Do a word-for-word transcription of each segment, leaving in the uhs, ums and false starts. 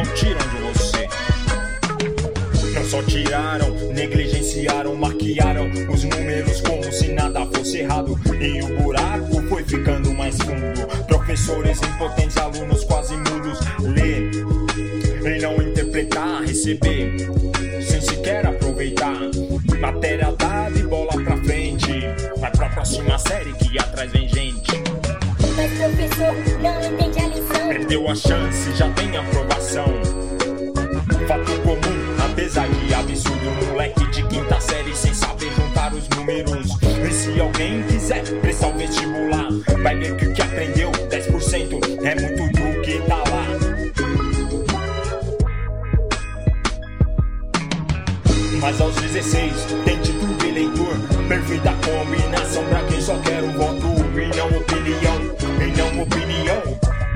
não tiram de você. Não só tiraram, negligenciaram, maquiaram os números como se nada fosse errado. E o buraco foi ficando mais fundo. Professores impotentes, alunos quase mudos. Ler e não interpretar, receber sem sequer aproveitar. Matéria dada e bola pra frente. Vai pra próxima série que atrás vem gente. Mas professor não entende a lição. Perdeu a chance, já tem aprovação. Fato comum, apesar de absurdo. Moleque de quinta série sem saber juntar os números. E se alguém quiser prestar o vestibular, vai ver que o que aprendeu, dez por cento, é muito do que tá lá. Mas aos dezesseis, tem título eleitor. Perfeita combinação pra quem só quer o voto e não opinião, e não opinião.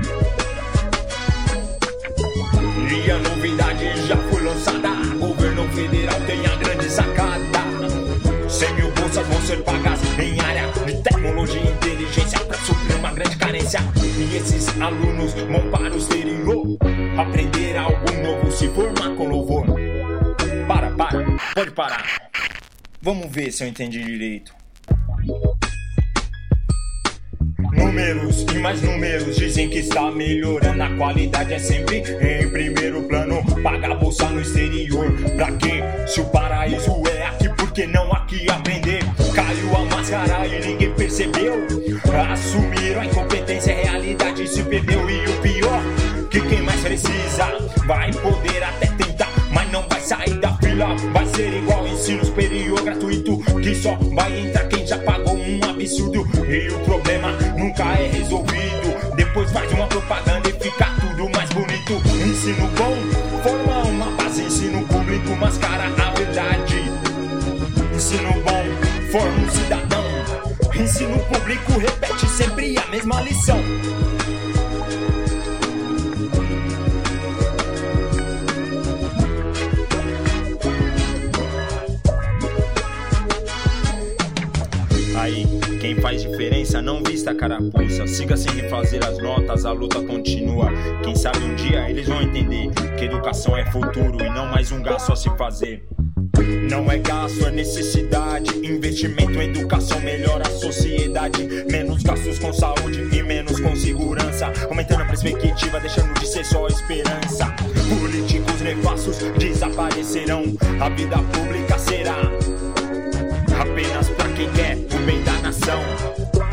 E a novidade já foi lançada. Governo federal tem a grande sacada. cem mil bolsas vão ser pagas em área de tecnologia e inteligência pra suprir uma grande carência. E esses alunos vão para o exterior aprender algo novo, se formar com louvor. Para, para, pode parar. Vamos ver se eu entendi direito. Números e mais números dizem que está melhorando. A qualidade é sempre em primeiro plano. Paga a bolsa no exterior. Pra quê? Se o paraíso é aqui, por que não aqui aprender? Caiu a máscara e ninguém percebeu. Assumiram a incompetência, a realidade se perdeu. E o pior, que quem mais precisa vai poder até tentar, mas não vai sair da fila. Vai ser igual ensino superior gratuito, que só vai entrar quem já pagou um absurdo. E o problema nunca é resolvido. Depois faz uma propaganda e fica tudo mais bonito. Ensino bom forma uma base. Ensino público mascara a verdade. Ensino bom forma um cidadão. Ensino público repete sempre a mesma lição. Aí, quem faz diferença não vista a carapuça. Siga sem refazer as notas, a luta continua. Quem sabe um dia eles vão entender que educação é futuro e não mais um gasto a se fazer. Não é gasto, é necessidade. Investimento em educação melhora a sociedade. Menos gastos com saúde e menos com segurança. Aumentando a perspectiva, deixando de ser só esperança. Políticos nefastos desaparecerão. A vida pública será apenas pra quem quer o bem da nação.